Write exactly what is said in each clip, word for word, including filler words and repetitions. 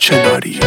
چناری.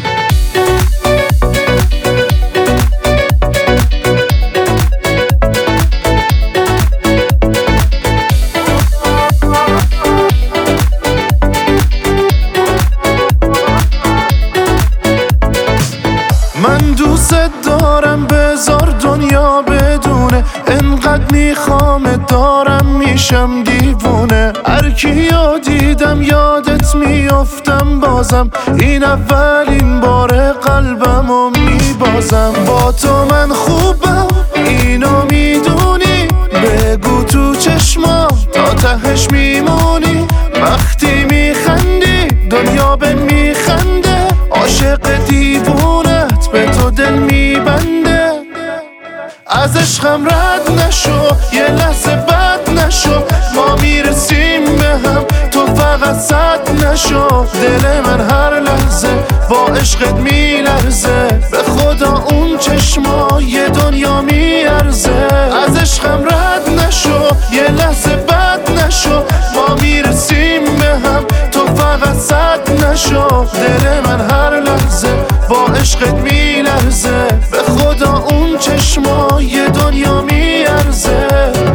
من دوست دارم بذار دنیا بدونه، انقدر میخوام دارم میشم دیوونه. هر کیو دیدم یادت میافتم بازم، این اولین بار قلبمو میبازم. با تو من خوبم اینو میدونی، بگو تو چشمام تا تهش میمونی. وقتی میخندی دنیا به میخنده، عاشق دیوونت به تو دل میبنده. از عشقم رد نشو یه لحظه بد نشو، ما میرسیم به هم تو فقط صد نشو. دل من هر لحظه با عشقت میلرزه، به خدا اون چشما یه دنیا میارزه. از عشقم رد نشو یه لحظه بد نشو، ما میرسیم به هم تو فقط صد نشو. دل من هر لحظه با عشقت میلرزه، به خدا اون چشما یه دنیا میارزه.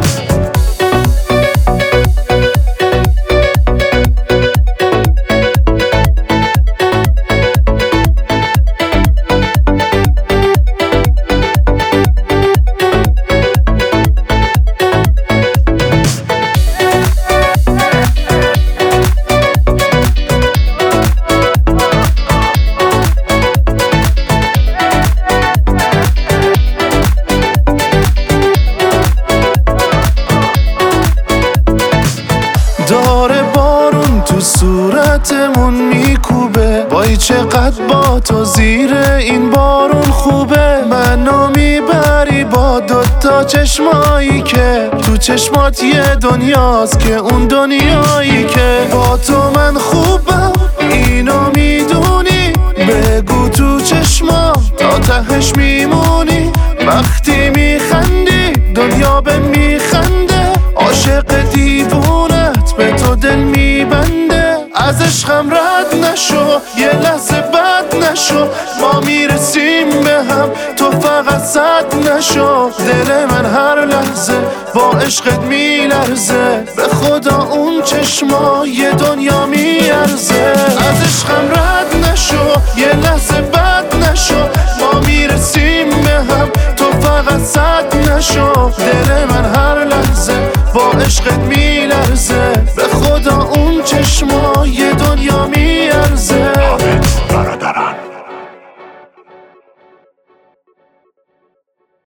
داره بارون تو صورتمون میکوبه، وای چقدر با تو زیر این بارون خوبه. منو میبری با دوتا چشمایی که تو چشمات یه دنیاست که اون دنیایی که. با تو من خوبم اینو میدونی، بگو تو چشمام تا تهش میمونی. وقتی میخندی دنیا به میخنده، عاشق دیوونت به تو دل میبنده. از عشقم رد نشو یه لحظه بد نشو، ما میرسیم به هم تو فقط صد نشو. دل من هر لحظه با عشقت میلرزه، به خدا اون چشما یه دنیا میارزه. از عشقم رد نشو یه لحظه بد نشو، ما میرسیم به هم تو فقط صد نشو. دل من هر لحظه با عشقت میلرزه،